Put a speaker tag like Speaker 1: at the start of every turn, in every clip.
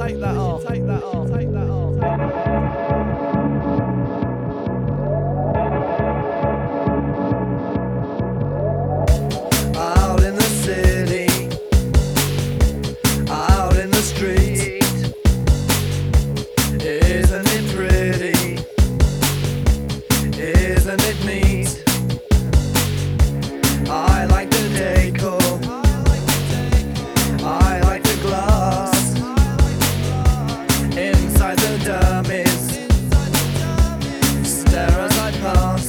Speaker 1: take that off, take that off, take that off, take that off. Out in the city, out in the street, isn't it pretty? Isn't it neat? I like the decor, I like the glass inside the dummies. Stare as I pass.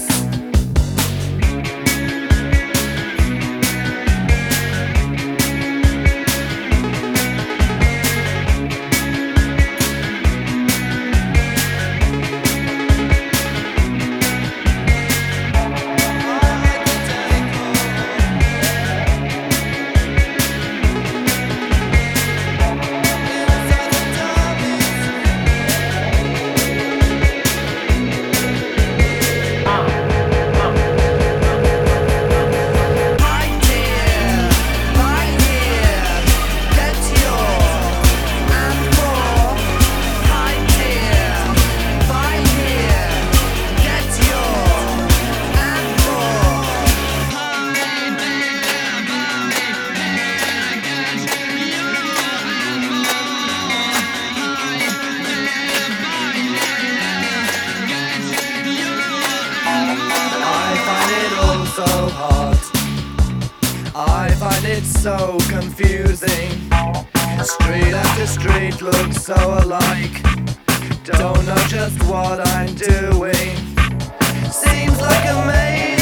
Speaker 1: So hot, I find it so confusing. Street after street looks so alike. Don't know just what I'm doing. Seems like a maze.